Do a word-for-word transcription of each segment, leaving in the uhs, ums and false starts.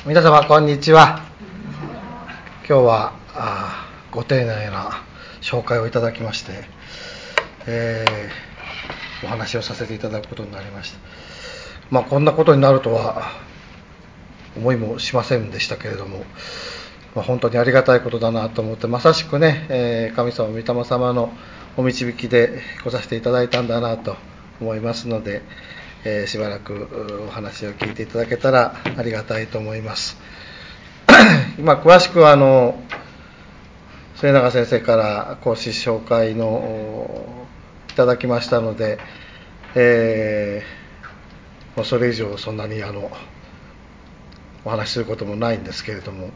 皆様こんにちは。今日はあご丁寧な紹介をいただきまして、えー、お話をさせていただくことになりました。まあこんなことになるとは思いもしませんでしたけれども、まあ、本当にありがたいことだなと思って、まさしくね、えー、神様御霊様のお導きで来させていただいたんだなと思いますので、えー、しばらくお話を聞いていただけたらありがたいと思います。今詳しくはあの末永先生から講師紹介のいただきましたので、えー、もうそれ以上そんなにあのお話しすることもないんですけれども、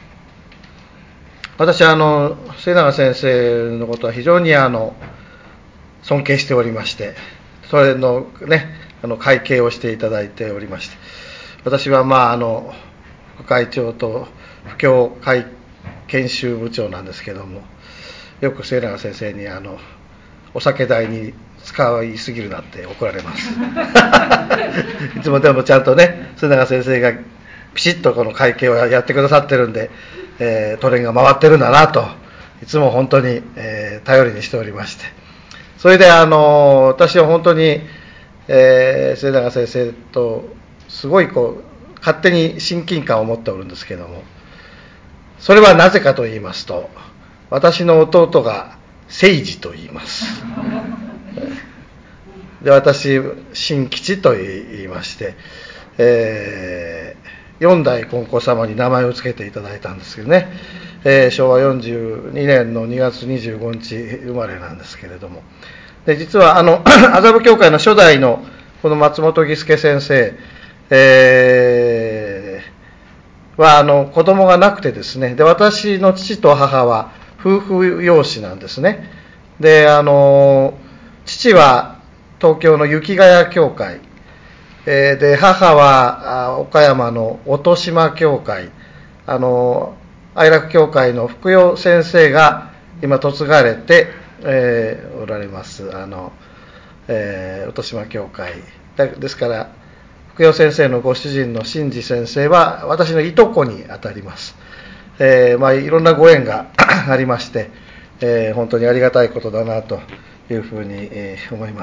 私はあの末永先生のことは非常にあの尊敬しておりまして、それのねあの会計をしていただいておりまして、私はまああの副会長と布教会研修部長なんですけども、よく末永先生にあのお酒代に使いすぎるなって怒られますいつもでもちゃんとね末永先生がピシッとこの会計をやってくださってるんで、えー、トレンが回ってるんだなといつも本当に、えー、頼りにしておりまして、それであの私は本当に、えー、末永先生とすごいこう勝手に親近感を持っておるんですけども、それはなぜかと言いますと、私の弟が誠治と言いますで、私新吉と言いまして、えー、四代金光様に名前を付けていただいたんですけどね、えー、しょうわよんじゅうにねんのにがつにじゅうごにち生まれなんですけれども、で実はあの麻布教会の初代のこの松本義輔先生、えー、はあの子供がなくてですね、で私の父と母は夫婦養子なんですね。であの父は東京の雪ヶ谷教会、えー、で母は岡山の音島教会、あの愛楽教会の福代先生が今嫁がれて、えー、おられますあの、えー、音島教会ですから、福代先生のご主人の新次先生は私のいとこにあたります。えーまあ、いろんなご縁がありまして、えー、本当にありがたいことだなというふうに、えー、思います。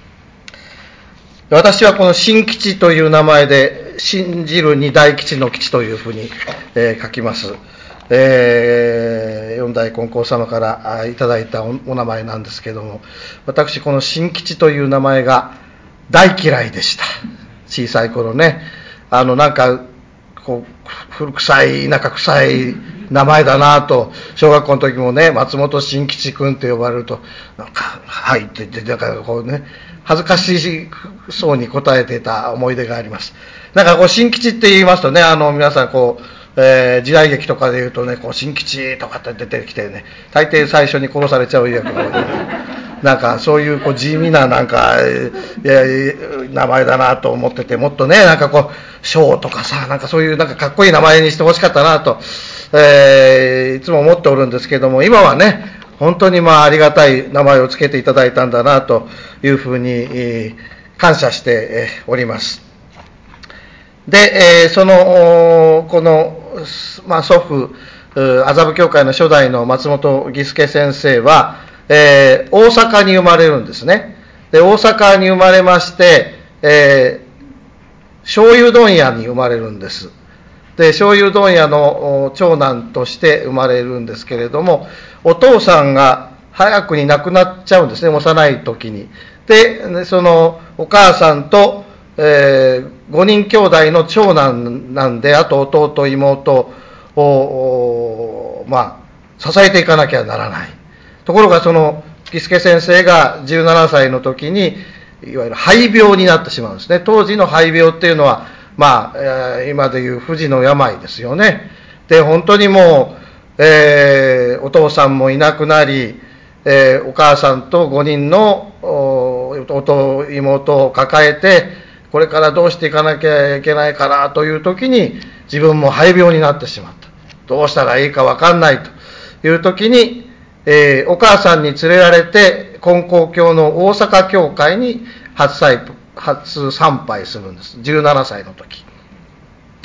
私はこの新吉という名前で、信じるに大吉の吉というふうに、えー、書きます。えー、四代金光様からいただいた お, お名前なんですけども、私この新吉という名前が大嫌いでした。小さい頃ね、あのなんかこう古臭い田舎臭い名前だなと、小学校の時もね松本新吉君って呼ばれるとなんかはいって言ってなんかこうね恥ずかしそうに答えていた思い出があります。なんかこう新吉って言いますとね、あの皆さんこう、えー、時代劇とかで言うとねこう新吉とかって出てきてね、大抵最初に殺されちゃう役が多い、なんかそういうこう地味ななんかいや名前だなと思ってて、もっとねなんかこう翔とかさ、なんかそういうなんかかっこいい名前にしてほしかったなと、えー、いつも思っておるんですけども、今はね本当にまあありがたい名前をつけていただいたんだなというふうに、えー、感謝しております。で、えー、そのこの、まあ、祖父麻布教会の初代の松本義輔先生は、えー、大阪に生まれるんですね。で大阪に生まれまして、えー、醤油問屋に生まれるんです。で醤油問屋の長男として生まれるんですけれども、お父さんが早くに亡くなっちゃうんですね、幼い時に。でそのお母さんと、えー、ごにん兄弟の長男なんで、あと弟妹をまあ支えていかなきゃならない。ところがその義輔先生がじゅうななさいの時にいわゆる肺病になってしまうんですね。当時の肺病っていうのはまあ、今でいう不治の病ですよね。で本当にもう、えー、お父さんもいなくなり、えー、お母さんとごにんの弟妹を抱えてこれからどうしていかなきゃいけないかなという時に、自分も肺病になってしまった。どうしたらいいか分かんないという時に、えー、お母さんに連れられて金光教の大阪教会に初参初参拝するんです。じゅうななさいの時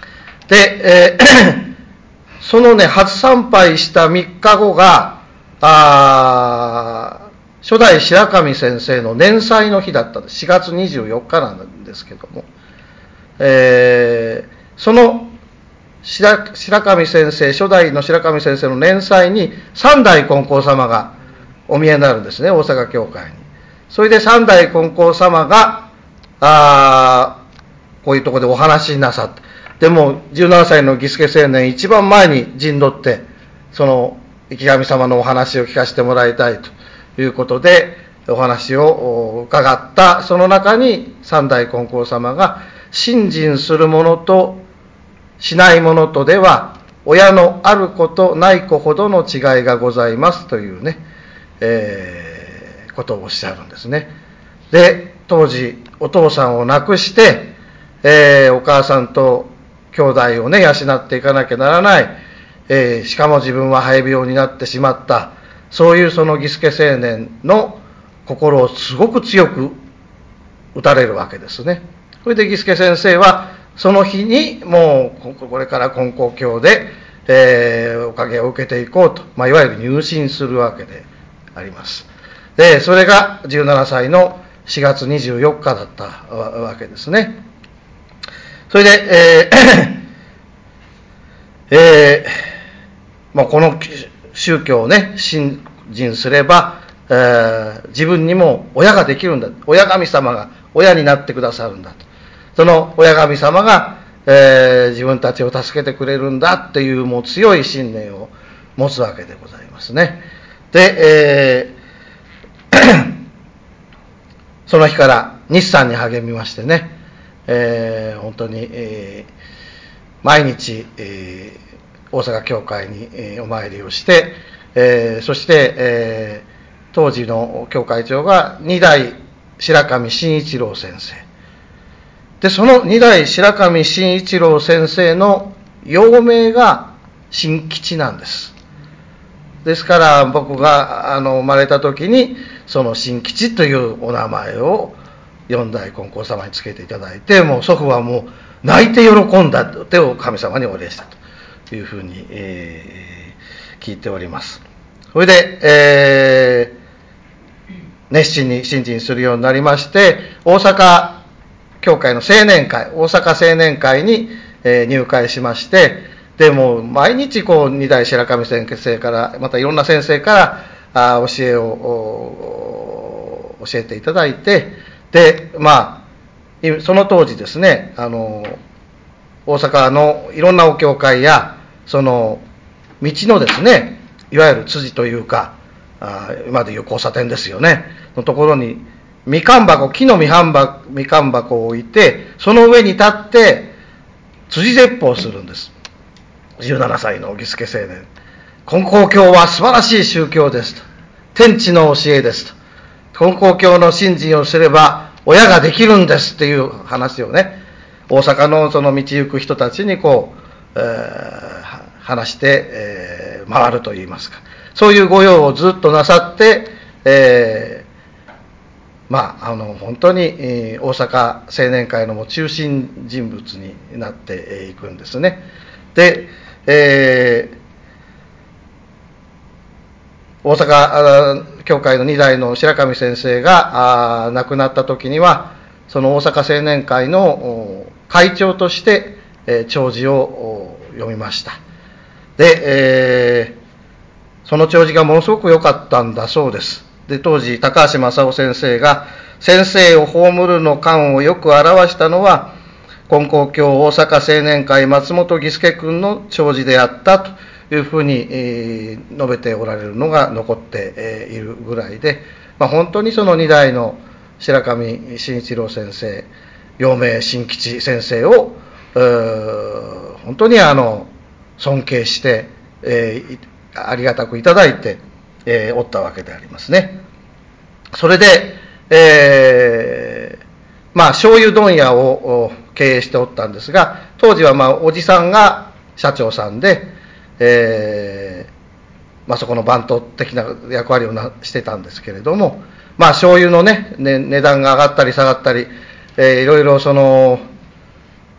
で、えー、そのね、初参拝したみっかごが、あ初代白神先生の年祭の日だったんです。しがつにじゅうよっかなんですけども、えー、その白, 白神先生、初代の白神先生の年祭に三代金光様がお見えになるんですね、大阪教会に。それで三代金光様が、あこういうところでお話しなさって、でもじゅうななさいの儀助青年、一番前に陣取って、その池上様のお話を聞かせてもらいたいということで、お話を伺った、その中に三代金光様が、信心する者としない者とでは、親のある子とない子ほどの違いがございますというね、えー、ことをおっしゃるんですね。で、当時、お父さんを亡くして、えー、お母さんと兄弟をね、養っていかなきゃならない、えー、しかも自分は肺病になってしまった、そういうその儀助青年の心をすごく強く打たれるわけですね。それで儀助先生は、その日にもうこれから金光教で、えー、おかげを受けていこうと、まあ、いわゆる入信するわけであります。で、それがじゅうななさいのしがつにじゅうよっかだったわけですね。それで、えーえーまあ、この宗教をね、信心すれば、えー、自分にも親ができるんだ。親神様が親になってくださるんだと。その親神様が、えー、自分たちを助けてくれるんだっていうもう強い信念を持つわけでございますね。で、えー、その日から日参に励みましてね、えー、本当に、えー、毎日、えー、大阪教会に、えー、お参りをして、えー、そして、えー、当時の教会長が二代白神真一郎先生で、その二代白神真一郎先生の幼名が新吉なんです。ですから僕があの生まれた時にその新吉というお名前を四代金光様につけていただいて、もう祖父はもう泣いて喜んだ手を神様にお礼したというふうに、えー、聞いております。それで、えー、熱心に信心するようになりまして、大阪教会の青年会、大阪青年会に、えー、入会しまして、でも毎日こう二代白神先生からまたいろんな先生からあ教えを教えていただいて、でまあその当時ですね、あの大阪のいろんなお教会やその道のですね、いわゆる辻というか、あ今でいう交差点ですよねのところにみかん箱、木のみかん箱、みかん箱を置いて、その上に立って辻説法をするんです。じゅうななさいの儀助青年、金光教は素晴らしい宗教ですと、天地の教えですと、金光教の信心をすれば親ができるんですっていう話をね、大阪のその道行く人たちにこう、えー、話して、えー、回るといいますか、そういう御用をずっとなさって、えーまあ、あの本当に、えー、大阪青年会のも中心人物になっていくんですね。で、えー、大阪教会の二代の白神先生があ亡くなった時には、その大阪青年会の会長として、えー、弔辞を読みました。で、えー、その弔辞がものすごく良かったんだそうです。で、当時高橋正夫先生が、先生を葬るの感をよく表したのは金光教大阪青年会松本儀助君の弔辞であったというふうに、えー、述べておられるのが残って、えー、いるぐらいで、まあ、本当にその二代の白神真一郎先生、陽明新吉先生を本当にあの尊敬して、えー、ありがたくいただいて、えー、おったわけでありますね。それで、えー、まあ醤油問屋を経営しておったんですが、当時はまあおじさんが社長さんで、えーまあ、そこの番頭的な役割をなしてたんですけれども、まあ醤油のね、ね値段が上がったり下がったり、えー、いろいろその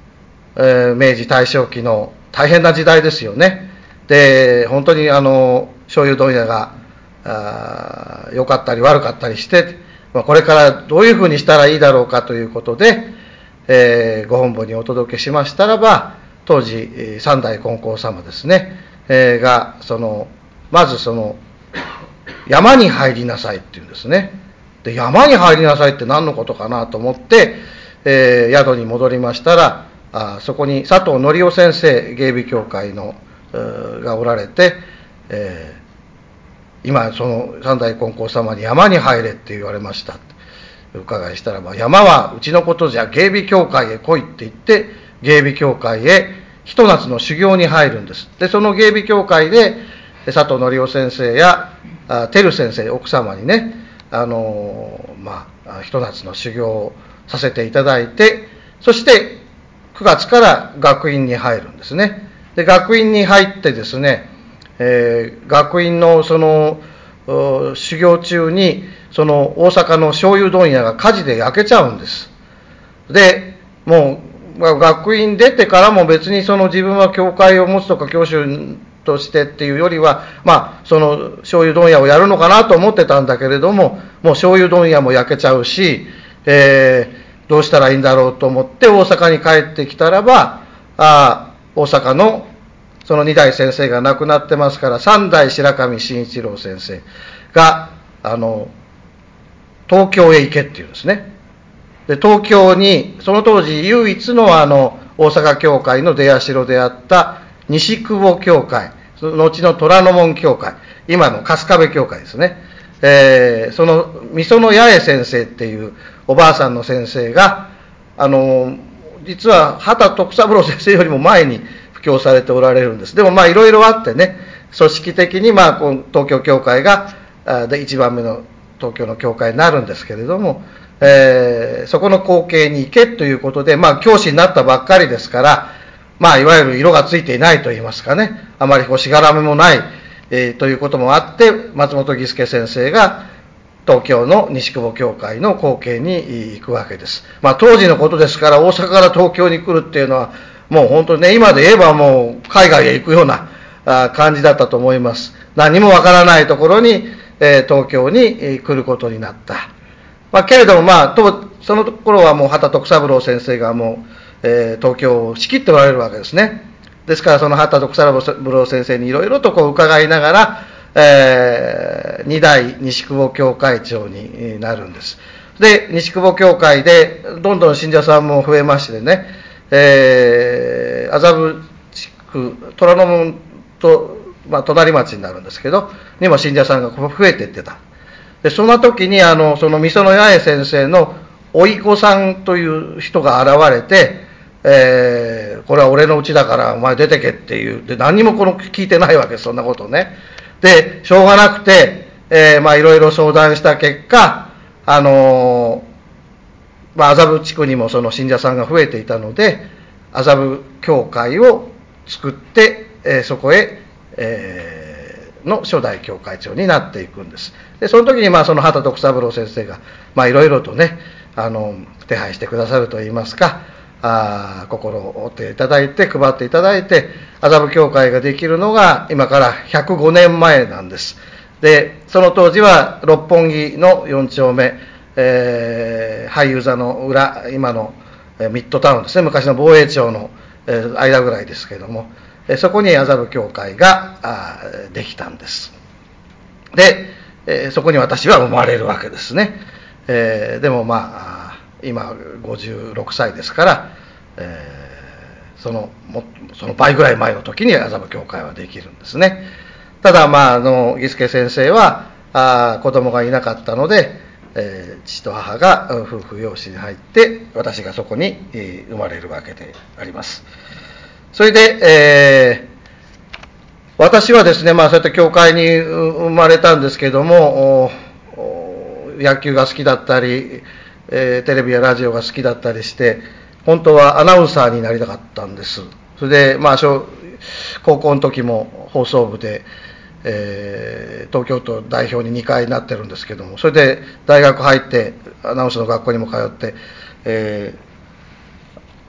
えー、明治大正期の大変な時代ですよね。で、本当にあの醤油問屋が良かったり悪かったりして、まあ、これからどういうふうにしたらいいだろうかということで、えー、ご本部にお届けしましたらば、当時三代金光様ですね、えー、がそのまずその山に入りなさいっていうんですね。で、山に入りなさいって何のことかなと思って、えー、宿に戻りましたら、あそこに佐藤則夫先生、芸美協会のがおられて、えー、今その三代金光様に山に入れって言われましたお伺いしたらば、山はうちのことじゃ芸美協会へ来いって言って、芸美協会へひと夏の修行に入るんです。で、その芸美協会で佐藤則夫先生や照先生、奥様にね、あのまあひと夏の修行をさせていただいて、そしてくがつから学院に入るんですね。で、学院に入ってですね、えー、学院のその修行中にその大阪の醤油問屋が火事で焼けちゃうんです。で、もう、まあ、学院出てからも別にその自分は教会を持つとか教師としてっていうよりは、まあ、その醤油問屋をやるのかなと思ってたんだけれども、もう醤油問屋も焼けちゃうし、えー、どうしたらいいんだろうと思って大阪に帰ってきたらば、あ大阪のその二代先生が亡くなってますから、三代白上慎一郎先生が、あの、東京へ行けっていうんですね。で、東京に、その当時唯一のあの、大阪教会の出社であった西久保教会、その後の虎ノ門教会、今の春日部教会ですね。えー、その、みその八重先生っていうおばあさんの先生が、あの、実は畑徳三郎先生よりも前に布教されておられるんです。でもまあいろいろあってね、組織的にまあこの東京教会がで一番目の東京の教会になるんですけれども、えー、そこの光景に行けということで、まあ教師になったばっかりですから、まあいわゆる色がついていないといいますかね、あまりこうしがらみもない、えー、ということもあって、松本義介先生が東京の西久保教会の後継に行くわけです。まあ当時のことですから、大阪から東京に来るっていうのは、もう本当にね、今で言えばもう海外へ行くような感じだったと思います。何もわからないところに、えー、東京に来ることになった。まあけれどもまあ、とその頃はもう畑徳三郎先生がもう、えー、東京を仕切っておられるわけですね。ですからその畑徳三郎先生にいろいろとこう伺いながら、えー、二代西久保教会長になるんです。で、西久保教会でどんどん信者さんも増えましてね、えー、麻布地区、虎ノ門と、まあ、隣町になるんですけど、にも信者さんが増えていってた。で、その時に、あの、そのみその八重先生のおいこさんという人が現れて、えー、これは俺の家だからお前出てけっていう。で、何にもこの聞いてないわけです、そんなことね。で、しょうがなくて、えー、まあいろいろ相談した結果、あのー、まあ麻布地区にもその信者さんが増えていたので、麻布教会を作って、えー、そこへ、えー、の初代教会長になっていくんです。で、その時にまあその畑徳三郎先生が、まあいろいろとね、あの、手配してくださるといいますか、あ心を折っていただいて、配っていただいて、麻布教会ができるのが今からひゃくごねんまえなんです。で、その当時は六本木のよん丁目、えー、俳優座の裏、今のミッドタウンですね、昔の防衛庁の間ぐらいですけれども、そこに麻布教会ができたんです。で、そこに私は生まれるわけですね。えー、でもまあ、今ごじゅうろくさいですから、えー、そのもその倍ぐらい前の時に麻布教会はできるんですね。ただまああの義助先生はあ子供がいなかったので、えー、父と母が夫婦養子に入って私がそこに、えー、生まれるわけであります。それで、えー、私はですね、まあそうやって教会に生まれたんですけども、野球が好きだったり、えー、テレビやラジオが好きだったりして、本当はアナウンサーになりたかったんです。それで、まあ、小高校の時も放送部で、えー、東京都代表ににかいなってるんですけども、それで大学入って、アナウンスの学校にも通って、えー、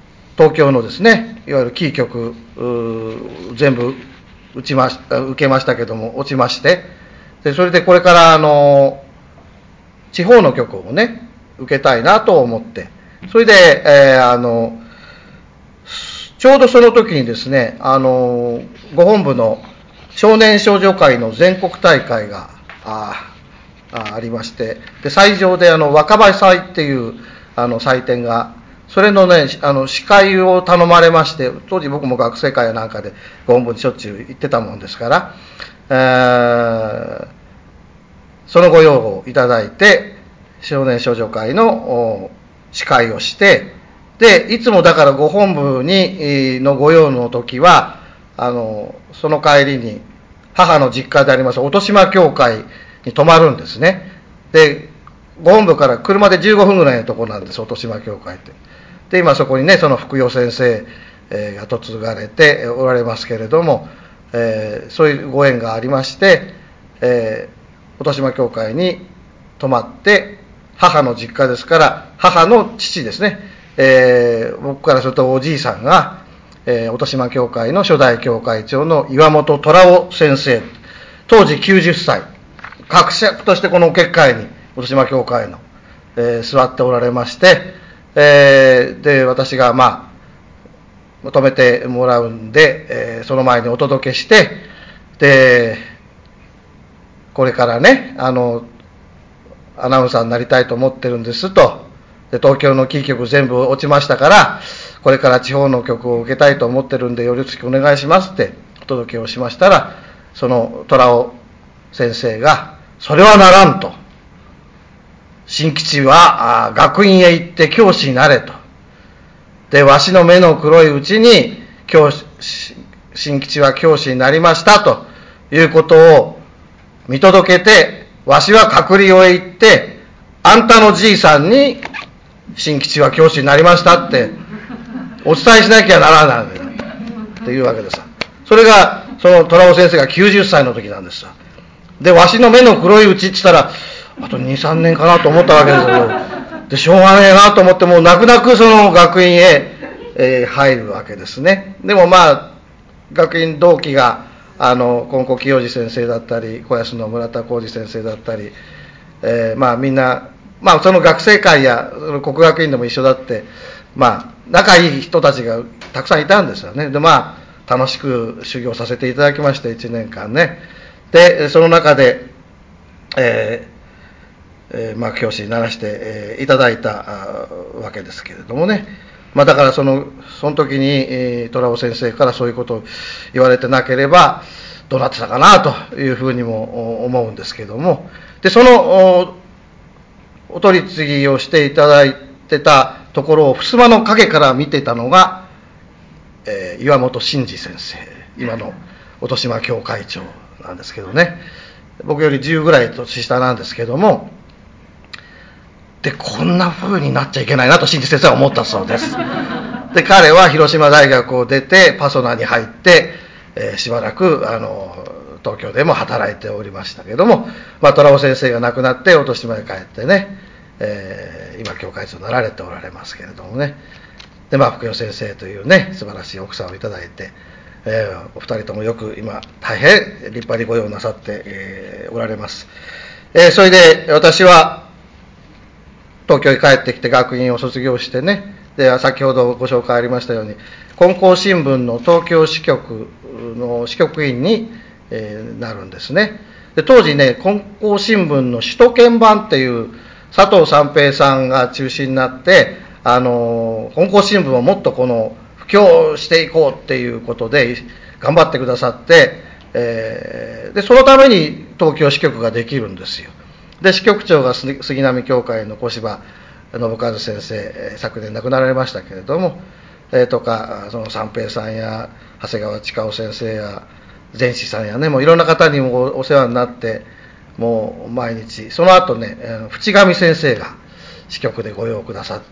東京のですね、いわゆるキー局全部打ちまし受けましたけども落ちまして、でそれでこれからあの地方の局をね受けたいなと思って、それで、えー、あのちょうどその時にですね、あのご本部の少年少女会の全国大会が あ, あ, ありまして、で斎場であの若葉祭っていうあの祭典が、それのね、あの司会を頼まれまして、当時僕も学生会やなんかでご本部にしょっちゅう行ってたもんですから、えー、そのご用をいただいて、少年少女会の司会をして、でいつもだからご本部にのご用の時は、あのその帰りに母の実家であります音島教会に泊まるんですね。でご本部から車でじゅうごふんぐらいのところなんです、音島教会って。で今そこにね、その福代先生が嫁がれておられますけれども、えー、そういうご縁がありまして、えー、音島教会に泊まって、母の実家ですから母の父ですね、えー、僕からするとおじいさんが、えー、音島教会の初代教会長の岩本虎夫先生、当時きゅうじゅっさい、格爵としてこの結界に音島教会の、えー、座っておられまして、えー、で私がまあ止めてもらうんで、えー、その前にお届けして、でこれからね、あのアナウンサーになりたいと思ってるんですと、で東京のキー局全部落ちましたから、これから地方の局を受けたいと思ってるんでよろしくお願いしますってお届けをしましたら、その虎尾先生がそれはならんと、新吉は学院へ行って教師になれと、でわしの目の黒いうちに教師新吉は教師になりましたということを見届けて、わしは閣僚へ行ってあんたのじいさんに新吉は教師になりましたってお伝えしなきゃならないっていうわけです。それがその虎尾先生がきゅうじゅっさいの時なんです。でわしの目の黒いうちって言ったらあとにさんねんかなと思ったわけですけど、でしょうがねえなと思って、もう泣く泣くその学院へ、えー、入るわけですね。でもまあ学院同期があの金子清二先生だったり小安の村田浩二先生だったり、えー、まあみんな、まあ、その学生会や国学院でも一緒だって、まあ仲いい人たちがたくさんいたんですよね。でまあ楽しく修行させていただきまして、いちねんかんね。でその中で、えーえー、まあ教師にならして、えー、いただいたわけですけれどもね。まあ、だからそのその時に、えー、虎尾先生からそういうことを言われてなければどうなってたかなというふうにも思うんですけれども、でその お, お取り次ぎをしていただいてたところを襖の陰から見てたのが、えー、岩本真治先生、今の音島教会長なんですけどね、僕よりじゅうぐらい年下なんですけども、でこんな風になっちゃいけないなと真治先生は思ったそうです。で彼は広島大学を出てパソナに入って、えー、しばらくあの東京でも働いておりましたけども、まあ、虎尾先生が亡くなって音島へ帰ってね、えー、今教会長になられておられますけれどもね、でまあ福代先生というね素晴らしい奥さんをいただいて、えー、お二人ともよく今大変立派にご用なさって、えー、おられます。えー、それで私は東京に帰ってきて学院を卒業してね、で先ほどご紹介ありましたように金光新聞の東京支局の支局員に、えー、なるんですね。で当時ね金光新聞の首都圏版っていう佐藤三平さんが中心になって、あの金光新聞をもっとこの布教していこうっていうことで頑張ってくださって、えー、でそのために東京支局ができるんですよ。で支局長が杉並教会の小柴信和先生、昨年亡くなられましたけれども、えー、とかその三平さんや長谷川千佳夫先生や善志さんやね、もういろんな方にもお世話になって、もう毎日、その後ね淵上先生が支局でご用くださって、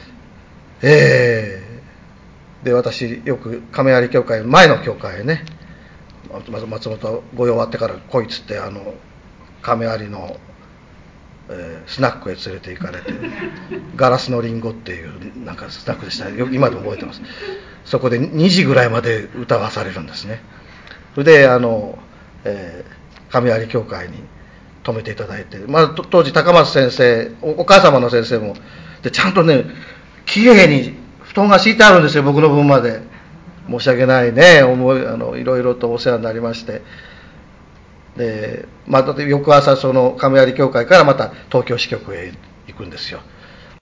えー、で私よく亀有教会前の教会へね、松本ご用終わってから来いっつって、あの亀有のえー、スナックへ連れて行かれて、ガラスのリンゴっていうなんかスナックでした。よ今でも覚えてます。そこでにじぐらいまで歌わされるんですね。それであの、えー、神有教会に泊めていただいて、まあ、当時高松先生 お, お母様の先生もでちゃんとねきれいに布団が敷いてあるんですよ、僕の分まで。申し訳ないね、思いあのいろいろとお世話になりまして、で、また翌朝その亀有教会からまた東京支局へ行くんですよ、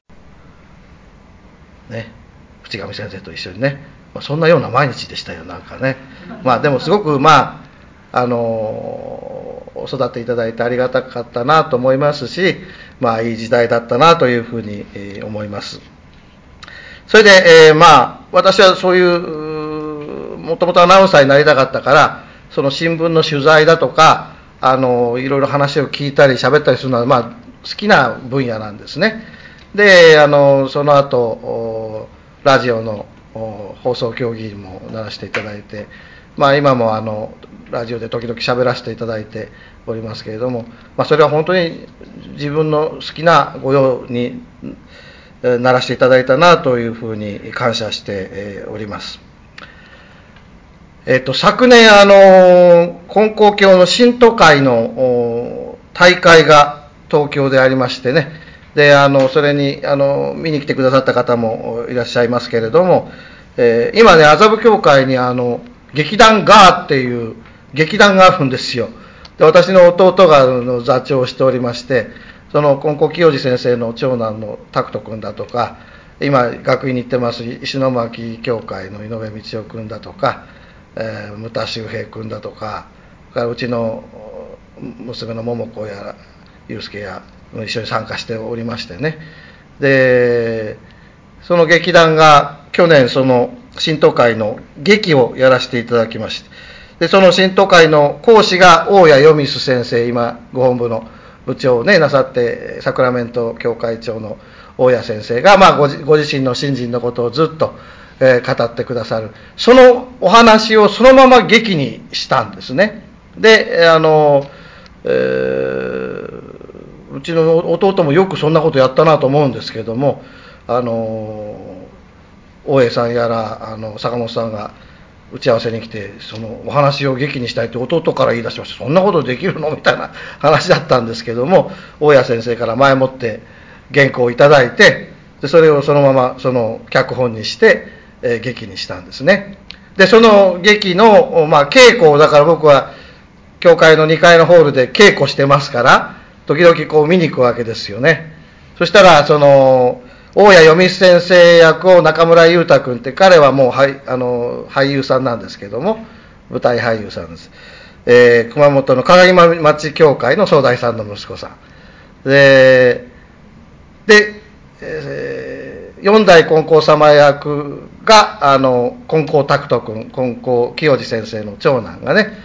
ね、淵上先生と一緒にね、まあ、そんなような毎日でしたよ、なんかね。まあでもすごくまああの育ていただいてありがたかったなと思いますし、まあいい時代だったなというふうに、えー、思います。それで、えー、まあ私はそういうもともとアナウンサーになりたかったから、その新聞の取材だとか、あのいろいろ話を聞いたり喋ったりするのは、まあ、好きな分野なんですね。で、あのその後ラジオの放送協議員もならせていただいて、まあ、今もあのラジオで時々喋らせていただいておりますけれども、まあ、それは本当に自分の好きな御用にならせていただいたなというふうに感謝しております。えっと、昨年、あの、金光教の信徒会の大会が東京でありましてね、で、あの、それに、あの、見に来てくださった方もいらっしゃいますけれども、えー、今ね、麻布教会に、あの、劇団ガーっていう劇団があるんですよ。で、私の弟があの座長をしておりまして、その金光清治先生の長男の拓人君だとか、今、学院に行ってます石巻教会の井上道夫君だとか、えー、牟田修平君だとか、からうちの娘の桃子や祐介や一緒に参加しておりましてね。で、その劇団が去年その信徒会の劇をやらせていただきまして、でその信徒会の講師が大谷義光先生、今ご本部の部長をねなさってサクラメント教会長の大谷先生が、まあ、ご, ご自身の信心のことをずっとえー、語ってくださる、そのお話をそのまま劇にしたんですね。で、あの、えー、うちの弟もよくそんなことやったなと思うんですけども、あの大江さんやらあの坂本さんが打ち合わせに来て、そのお話を劇にしたいって弟から言い出しました。そんなことできるのみたいな話だったんですけども、大谷先生から前もって原稿をいただいて、でそれをそのままその脚本にしてえー、劇にしたんですね。でその劇の、まあ、稽古をだから僕は教会のにかいのホールで稽古してますから、時々こう見に行くわけですよね。そしたらその大谷義光先生役を中村裕太君って、彼はもうはいあの俳優さんなんですけども、舞台俳優さんです。えー、熊本の鏡町教会の総大さんの息子さんで、で、えー、四代金光様役があの金光拓人君、金光清治先生の長男がね、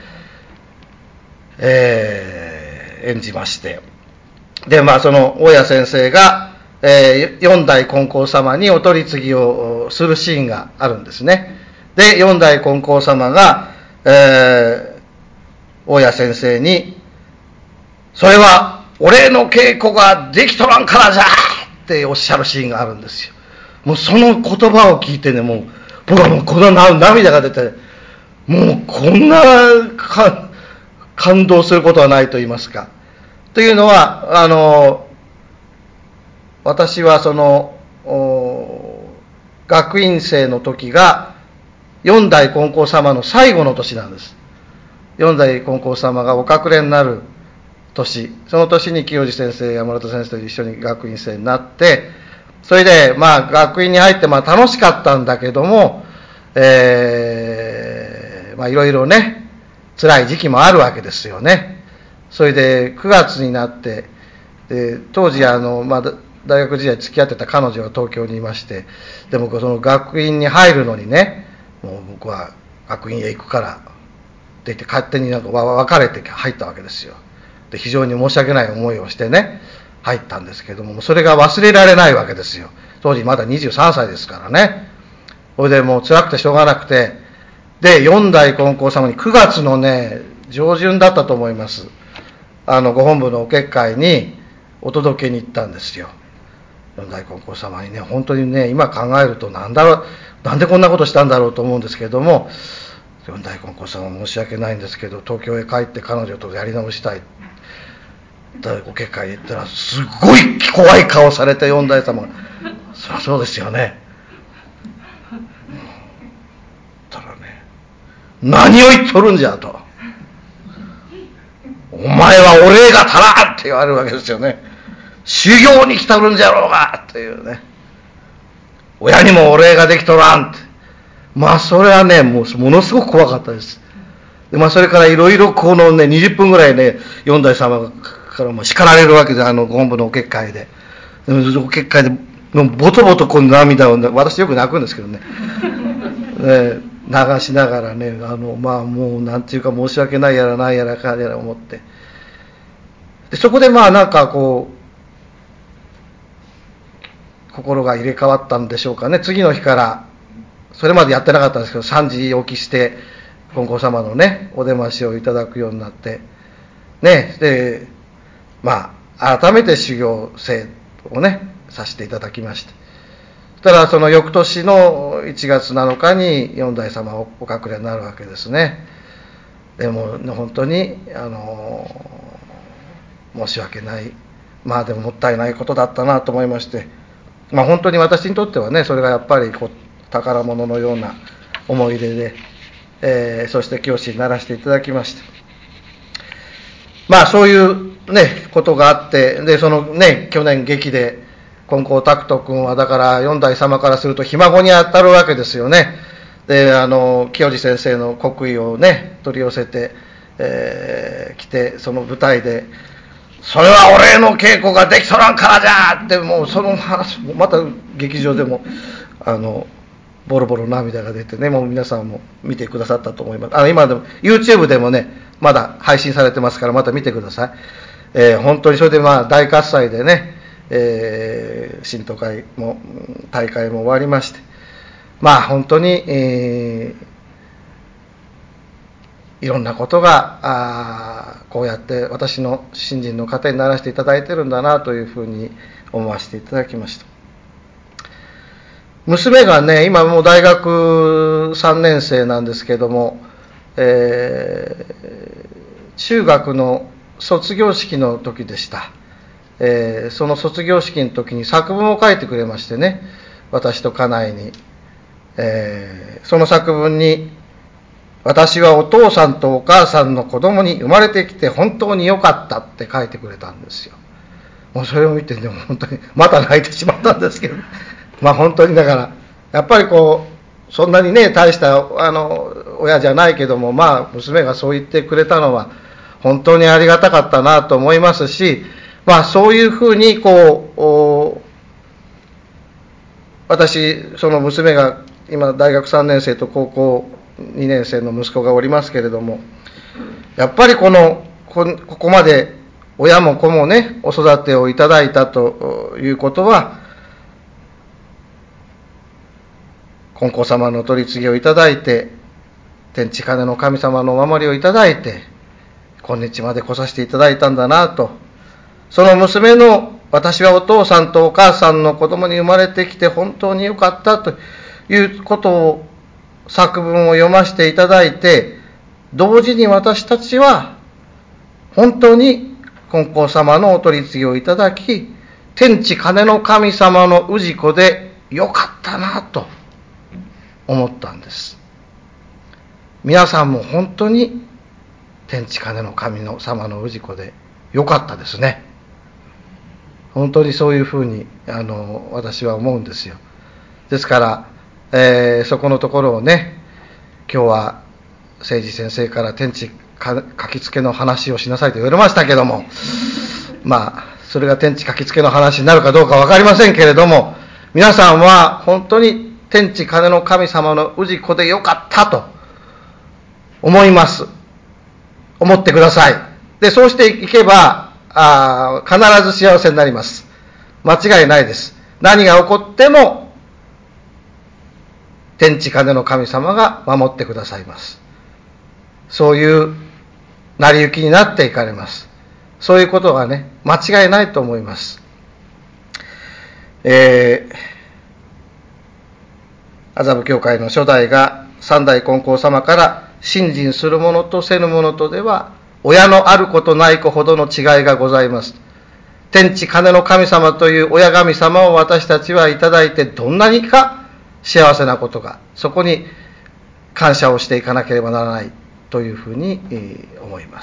えー、演じまして、でまあその大谷先生が、えー、四代金光様にお取り次ぎをするシーンがあるんですね。で四代金光様が、えー、大谷先生に、それは俺の稽古ができとらんからじゃっておっしゃるシーンがあるんですよ。もうその言葉を聞いてね、もう僕はもうこの涙が出て、もうこんなか感動することはないと言いますか。というのは、あの私はその学院生の時が四代金光様の最後の年なんです。四代金光様がお隠れになる年、その年に清治先生、山本先生と一緒に学院生になって、それでまあ学院に入ってまあ楽しかったんだけども、えー、まあいろいろね辛い時期もあるわけですよね。それでくがつになって、で当時あの、まあ、大学時代付き合ってた彼女が東京にいまして、でもその学院に入るのにね、もう僕は学院へ行くからって言って勝手になんか別れて入ったわけですよ。で非常に申し訳ない思いをしてね入ったんですけども、それが忘れられないわけですよ。当時まだにじゅうさんさいですからね。それでもう辛くてしょうがなくて、で四代金光様にくがつのね上旬だったと思います、あのご本部のお結会にお届けに行ったんですよ。四代金光様にね、本当にね、今考えるとなんだろう、なんでこんなことしたんだろうと思うんですけれども、四代金光様申し訳ないんですけど、東京へ帰って彼女とやり直したい。お結界へ行ったら、すごい怖い顔されて四代様が、そりゃそうですよね。たらね、何を言っとるんじゃと。お前はお礼が足らんって言われるわけですよね。修行に来たるんじゃろうがというね。親にもお礼ができとらんって。まあそれはね、もうものすごく怖かったです。でまあそれからいろいろこのね、にじゅっぷんぐらいね、四代様からも叱られるわけで、あの本部のお結界で。でお結界で、ボトボトこの涙を、私よく泣くんですけどね。ね流しながらね、あの、まあもうなんていうか申し訳ないやらないやらかやら思って。でそこでまあなんかこう、心が入れ替わったんでしょうかね。次の日から、それまでやってなかったんですけど、さんじ起きして、金光様のね、お出ましをいただくようになって、ね、で、まあ、改めて修行生をね、させていただきまして。そしたら、その翌年のいちがつなのかに、四代様をお隠れになるわけですね。でも、本当に、あの、申し訳ない。まあでももったいないことだったなと思いまして、まあ本当に私にとってはね、それがやっぱりこう宝物のような思い出で、えー、そして教師にならせていただきました。まあそういうね、ことがあって、で、そのね、去年劇で、金光拓人君はだから四代様からするとひ孫に当たるわけですよね。で、あの、清治先生の国威をね、取り寄せて、えー、来て、その舞台で、それは俺の稽古ができとらんからじゃって、もうその話、また劇場でも、あの、ボロボロ涙が出てね、もう皆さんも見てくださったと思います。あの、今でも、YouTube でもね、まだ配信されてますから、また見てください。えー、本当にそれでまあ、大喝采でね、えー、新都会も、大会も終わりまして、まあ、本当に、えー、いろんなことが、あこうやって私の信心の糧にならせていただいてるんだなというふうに思わせていただきました。娘がね、今もう大学さんねん生なんですけども、えー、中学の卒業式の時でした。えー、その卒業式の時に作文を書いてくれましてね、私と家内に。えー、その作文に、私はお父さんとお母さんの子供に生まれてきて本当に良かったって書いてくれたんですよ。もうそれを見てね、本当にまた泣いてしまったんですけど、まあ本当にだから、やっぱりこう、そんなにね、大したあの親じゃないけども、まあ娘がそう言ってくれたのは本当にありがたかったなと思いますし、まあそういうふうにこう、私、その娘が今大学さんねん生と高校にねん生の息子がおりますけれども、やっぱりこのここまで親も子もねお育てをいただいたということは、金光様の取り次ぎをいただいて、天地金の神様のお守りをいただいて、今日まで来させていただいたんだなと。その娘の、私はお父さんとお母さんの子供に生まれてきて本当に良かったということを、作文を読ませていただいて、同時に私たちは本当に金光様のお取り次ぎをいただき、天地金の神様の氏子でよかったなと思ったんです。皆さんも本当に天地金の神の様の氏子でよかったですね。本当にそういうふうにあの私は思うんですよ。ですから、えー、そこのところをね、今日は誠治先生から天地書きつけの話をしなさいと言われましたけども、まあそれが天地書きつけの話になるかどうか分かりませんけれども、皆さんは本当に天地金の神様の氏子でよかったと思います。思ってください。で、そうしていけばあ必ず幸せになります。間違いないです。何が起こっても天地金の神様が守ってくださいます。そういう成り行きになっていかれます。 そういうことはね、間違いないと思います。えー、麻布教会の初代が三代金光様から信心する者とせぬ者とでは、親のあることない子ほどの違いがございます。天地金の神様という親神様を私たちはいただいて、どんなにか幸せなことが、そこに感謝をしていかなければならないというふうに思います。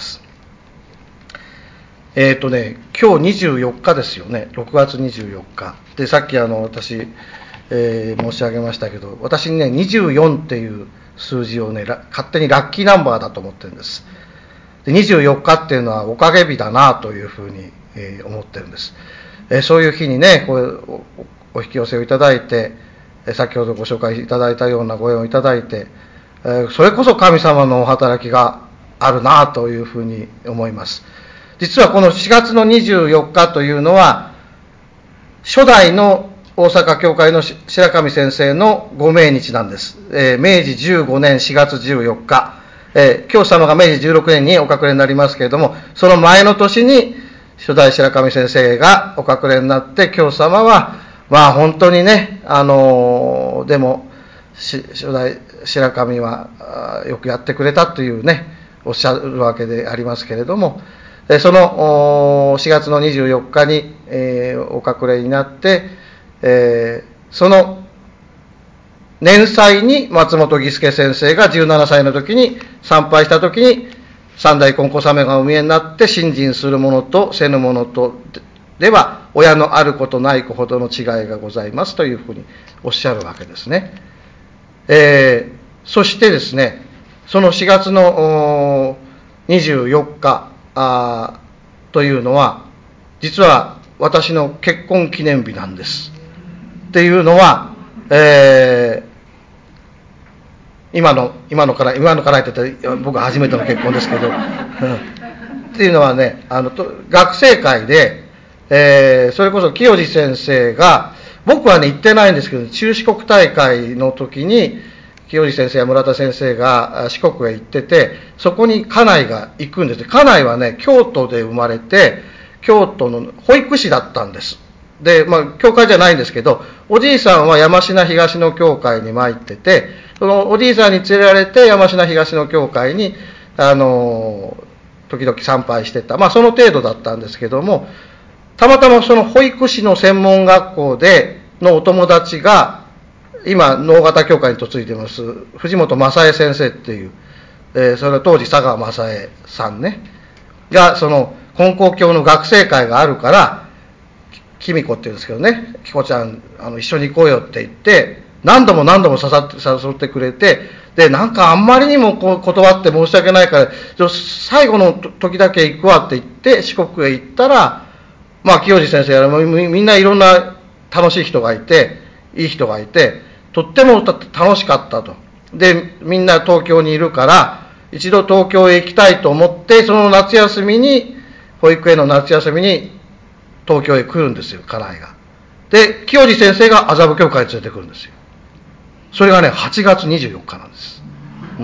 えっ、ー、とね、今日にじゅうよっかですよね、ろくがつにじゅうよっか。で、さっきあの私、えー、申し上げましたけど、私にね、にじゅうよんっていう数字をね、勝手にラッキーナンバーだと思ってるんです。で、にじゅうよっかっていうのはおかげ日だなというふうに、えー、思ってるんです。えー、そういう日にね、こうお, お引き寄せをいただいて、えー、先ほどご紹介いただいたようなご縁をいただいて、えー、それこそ神様のお働きがあるなというふうに思います。実はこのしがつのにじゅうよっかというのは、初代の大阪教会の白神先生のご命日なんです。えー、めいじじゅうごねんしがつじゅうよっか、えー、教祖様がめいじじゅうろくねんにお隠れになりますけれども、その前の年に初代白神先生がお隠れになって、教祖様は、まあ本当にね、あのー、でも、初代白神はよくやってくれたというね、おっしゃるわけでありますけれども、そのしがつのにじゅうよっかに、えー、お隠れになって、えー、その年祭に松本義輔先生がじゅうななさいの時に参拝した時に、三代金光様がお見えになって、信心する者とせぬ者とでは親のあることない子ほどの違いがございますというふうにおっしゃるわけですね。えー、そしてですね、そのしがつのにじゅうよっかあというのは、実は私の結婚記念日なんです。っていうのは、えー、今の、今のから、今のから言ってた僕は初めての結婚ですけど、うん、っていうのはね、あの学生会で、えー、それこそ清次先生が、僕はね、行ってないんですけど、中四国大会の時に、清次先生や村田先生が四国へ行ってて、そこに家内が行くんです。家内はね、京都で生まれて、京都の保育士だったんです。で、まあ、教会じゃないんですけど、おじいさんは山科東の教会に参ってて、そのおじいさんに連れられて山科東の教会に、あの、時々参拝してた。まあ、その程度だったんですけども、たまたまその保育士の専門学校でのお友達が、今、能形教会に嫁いでます、藤本正恵先生っていう、えー、それは当時佐川正恵さんね、が、その、金光教の学生会があるから、きみこって言うんですけどね、きこちゃん、あの、一緒に行こうよって言って、何度も何度も誘って、誘ってくれて、で、なんかあんまりにもこう断って申し訳ないから、最後の時だけ行くわって言って、四国へ行ったら、まあ、清次先生やらみんないろんな楽しい人がいて、いい人がいて、とっても楽しかったと。で、みんな東京にいるから、一度東京へ行きたいと思って、その夏休みに、保育園の夏休みに東京へ来るんですよ、家内が。で、清次先生が麻布教会に連れてくるんですよ。それがね、はちがつにじゅうよっかなんです。うん。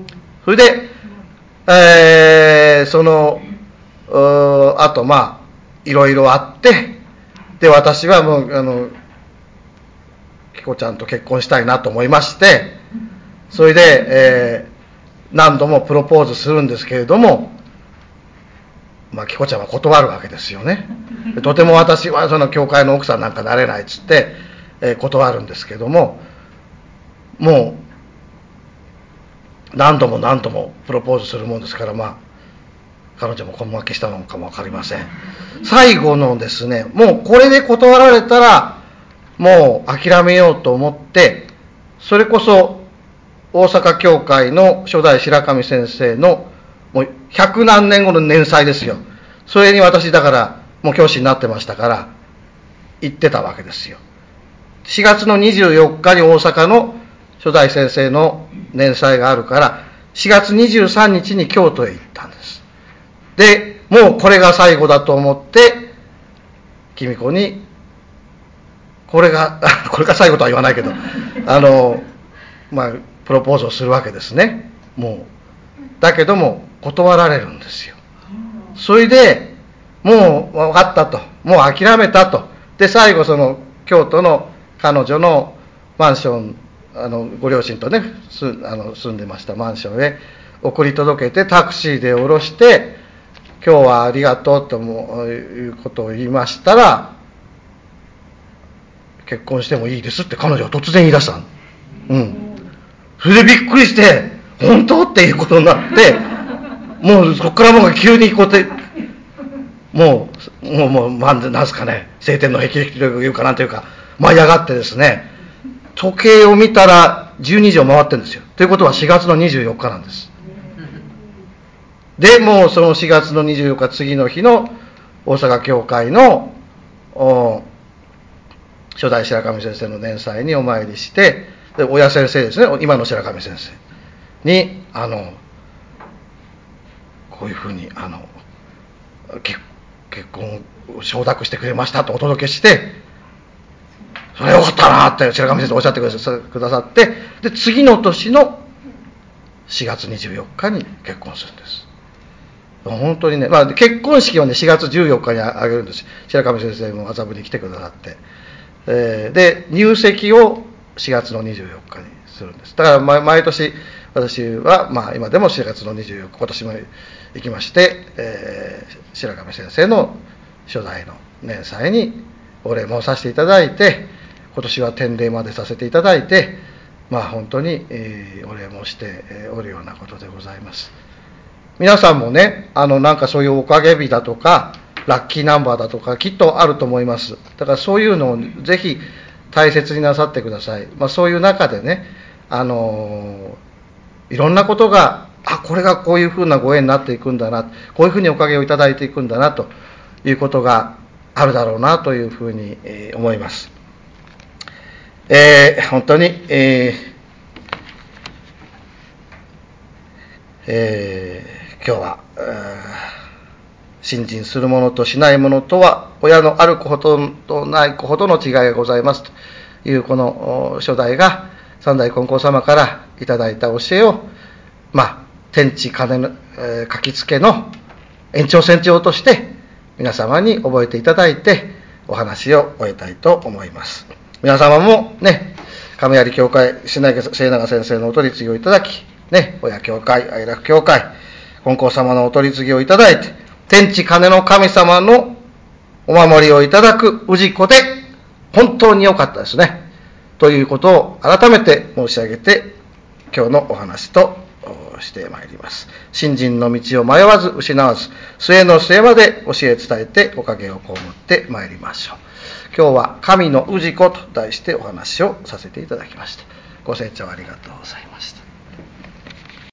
それで、えー、その、あと、まあ、いろいろあって、で、私はもう、あの、きこちゃんと結婚したいなと思いまして、それで、えー、何度もプロポーズするんですけれども、まあ、きこちゃんは断るわけですよね。とても私はその教会の奥さんなんかなれないっつって、えー、断るんですけども、もう、何度も何度もプロポーズするもんですから、まあ、彼女も根負けしたのかもわかりません。最後のですね、もうこれで断られたら、もう諦めようと思って、それこそ大阪教会の初代白神先生のもう百何年後の年祭ですよ。それに私だからもう教師になってましたから行ってたわけですよ。しがつのにじゅうよっかに大阪の初代先生の年祭があるから、しがつにじゅうさんにちに京都へ行ったんです。で、もうこれが最後だと思って、きみこに、これが、これが最後とは言わないけど、あの、まあ、プロポーズをするわけですね。もう。だけども、断られるんですよ。それで、 もう分かったと、もう諦めたと。で、最後その京都の彼女のマンション、あのご両親とねすあの住んでましたマンションへ送り届けて、タクシーで降ろして、今日はありがとうともいうことを言いましたら、結婚してもいいですって彼女は突然言い出したの。うん。それでびっくりして、本当っていうことになって、もうそこからもう急にこうやって、もう、もう、もう、なんですかね、晴天の霹靂というかなんというか、舞い上がってですね、時計を見たらじゅうにじを回ってるんですよ。ということはしがつのにじゅうよっかなんです。で、もうそのしがつのにじゅうよっか、次の日の大阪教会の初代白神先生の年祭にお参りして、で親先生ですね、今の白神先生に、あの、こういうふうに、あの、結結婚を承諾してくれましたとお届けして、それよかったなって白神先生おっしゃってくださって、で、次の年のしがつにじゅうよっかに結婚するんです。本当にね、まあ、結婚式はね、しがつじゅうよっかにあげるんです。白神先生も麻布に来てくださって。えー、で、入籍をしがつのにじゅうよっかにするんです。だから毎、毎年、私は、まあ、今でもしがつのにじゅうよっか、今年も行きまして、えー、白神先生の初代の年祭にお礼もさせていただいて、今年は典礼までさせていただいて、まあ、本当に、えー、お礼もしておるようなことでございます。皆さんもね、あの、なんかそういうおかげ日だとか、ラッキーナンバーだとか、きっとあると思います。だからそういうのをぜひ大切になさってください。まあ、そういう中でね、あのいろんなことが、あ、これがこういうふうなご縁になっていくんだな、こういうふうにおかげをいただいていくんだな、ということがあるだろうな、というふうに、えー、思います。えー、本当に、えーえー今日は、信心する者としない者とは親のある子ほどとない子ほどの違いがございますというこの初代が三代金光様からいただいた教えを、まあ、天地金の、えー、書きつけの延長線上として皆様に覚えていただいてお話を終えたいと思います。皆様もね、亀有教会末永先生のお取り次ぎをいただき、ね、親教会、愛楽教会、金光様のお取り次ぎをいただいて、天地金の神様のお守りをいただく氏子で、本当に良かったですね。ということを改めて申し上げて、今日のお話としてまいります。信心の道を迷わず失わず、末の末まで教え伝えておかげを被ってまいりましょう。今日は神の氏子と題してお話をさせていただきました。ご清聴ありがとうございました。